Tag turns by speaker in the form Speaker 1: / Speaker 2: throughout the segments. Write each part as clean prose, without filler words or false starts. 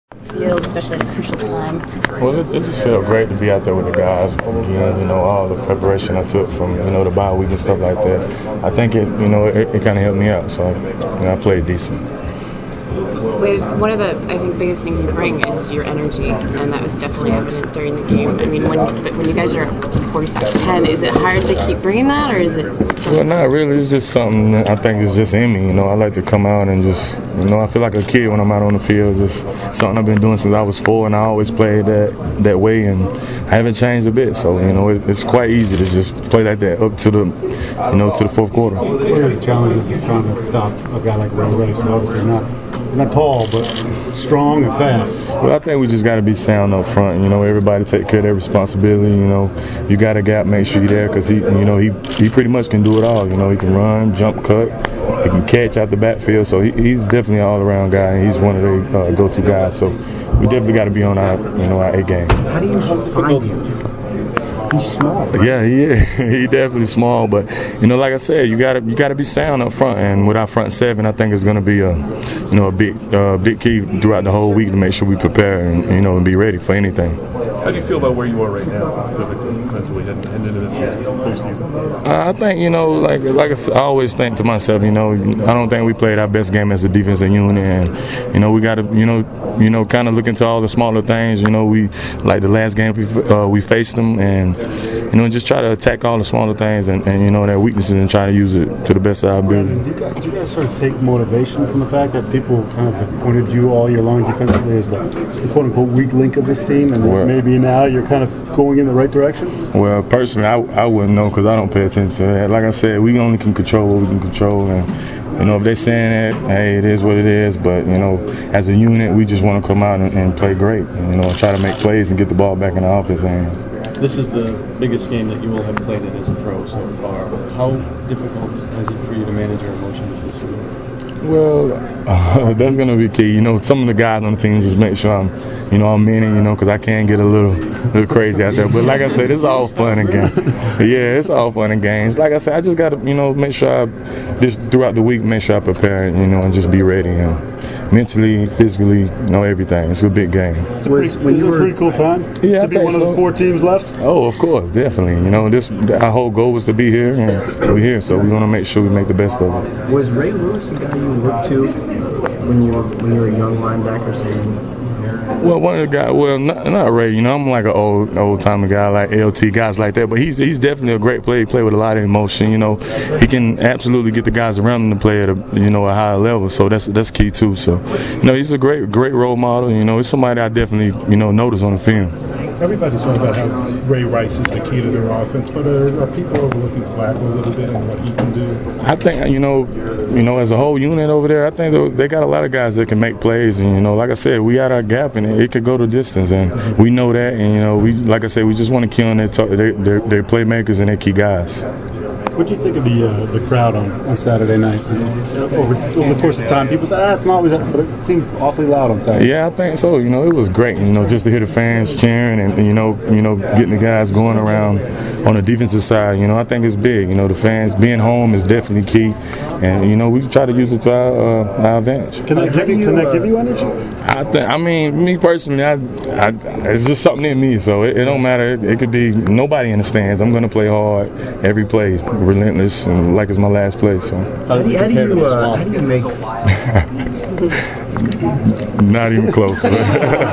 Speaker 1: Field, especially at a crucial time?
Speaker 2: Well, it just felt great to be out there with the guys again. All the preparation I took from the bye week and stuff like that. I think it kind of helped me out. So I played decent.
Speaker 1: One of the, I think, biggest things you bring is your energy, and that was definitely evident during the game. I mean, when you guys are 45-10, is it hard to keep bringing that, or is it?
Speaker 2: Well, not really. It's just something that I think is just in me. I like to come out and just, I feel like a kid when I'm out on the field. Just something I've been doing since I was 4, and I always played that way, and I haven't changed a bit. So, it's quite easy to just play like that up to the fourth quarter.
Speaker 3: What are the challenges of trying to stop a guy like Ray Rice? Obviously not tall, but strong and fast.
Speaker 2: Well, I think we just got to be sound up front. Everybody take care of their responsibility. You got a gap, make sure you're there, because he pretty much can do it all. He can run, jump, cut, he can catch out the backfield. So he's definitely an all-around guy, and he's one of the go-to guys. So we definitely got to be on our A game.
Speaker 4: How do you find him? He's small. Right?
Speaker 2: Yeah, he is. He definitely small, but like I said, you gotta be sound up front, and with our front seven, I think it's going to be a big key throughout the whole week to make sure we prepare and be ready for anything.
Speaker 5: How do you feel about where you are right now, physically, mentally, heading into this postseason?
Speaker 2: I think like I always think to myself, I don't think we played our best game as a defensive unit, and we got to kind of look into all the smaller things. We like the last game we faced them, and just try to attack all the smaller things and their weaknesses and try to use it to the best of our ability.
Speaker 3: Did you guys sort of take motivation from the fact that people kind of have pointed you all year long defensively as the quote-unquote weak link of this team, and maybe now you're kind of going in the right direction?
Speaker 2: Well, personally, I wouldn't know, because I don't pay attention to that. Like I said, we only can control what we can control, and if they're saying that, hey, it is what it is. But as a unit, we just want to come out and play great, and try to make plays and get the ball back in the offense's hands.
Speaker 6: This is the biggest game that you will have played in as a pro so far. How difficult is it for you to manage your emotions this week?
Speaker 2: Well, that's going to be key. Some of the guys on the team just make sure I'm in it, because I can get a little crazy out there. But like I said, it's all fun and games. Yeah, it's all fun and games. Like I said, I just got to, make sure just throughout the week, make sure I prepare, and just be ready. Mentally, physically, everything. It's a big game.
Speaker 3: It's a pretty cool time.
Speaker 2: Yeah,
Speaker 3: to be one of the 4 teams left.
Speaker 2: Oh, of course, definitely. Our whole goal was to be here, and we're here, so we're going to make sure we make the best of it.
Speaker 4: Was Ray Lewis the guy you looked to when you were a young linebacker, saying?
Speaker 2: Well, one of the guys, not Ray, I'm like an old-timer guy, like LT, guys like that, but he's definitely a great player. He plays with a lot of emotion, He can absolutely get the guys around him to play at a higher level, so that's key too. So, he's a great role model, He's somebody I definitely, notice on the film.
Speaker 7: Everybody's talking about how Ray Rice is the key to their offense, but are people overlooking Flacco a little bit and what he can do?
Speaker 2: I think, as a whole unit over there, I think they got a lot of guys that can make plays, and like I said, we got our gap, and it could go the distance, and we know that, and we, like I said, we just want to key on their playmakers and their key guys.
Speaker 3: What do you think of the crowd on Saturday night? Over the course of time, people say, it's not always that, but it seemed awfully loud on Saturday.
Speaker 2: Yeah, I think so. It was great, just to hear the fans cheering and, getting the guys going around on the defensive side. I think it's big. The fans being home is definitely key, and, we try to use it to our advantage.
Speaker 3: Can that give you energy?
Speaker 2: Me personally, it's just something in me, so it don't matter. It could be nobody in the stands. I'm going to play hard every play, relentless, and like it's my last play. So
Speaker 4: how do you make?
Speaker 2: Not even close.
Speaker 4: How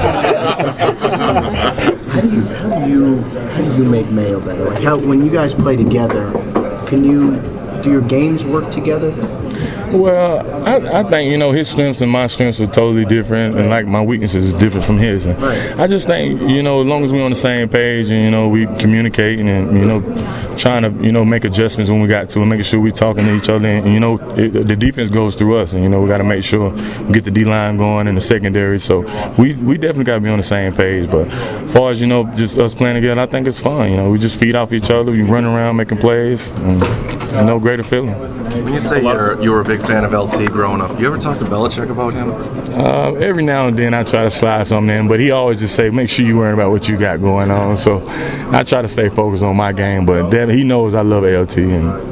Speaker 4: do you make Mayo better? Like when you guys play together, do your games work together?
Speaker 2: Well, I think, his strengths and my strengths are totally different, and like my weaknesses is different from his. And I just think, as long as we're on the same page and, we communicating and, trying to, make adjustments when we got to and making sure we're talking to each other. And, the defense goes through us, and, we got to make sure we get the D-line going in the secondary. So we definitely got to be on the same page. But as far as, just us playing together, I think it's fun. We just feed off each other. We run around making plays. And there's no greater feeling.
Speaker 5: When you say you were a big fan of LT growing up, you ever talk to Belichick about him?
Speaker 2: Every now and then I try to slide something in, but he always just say, make sure you worry about what you got going on. So I try to stay focused on my game, but he knows I love LT. And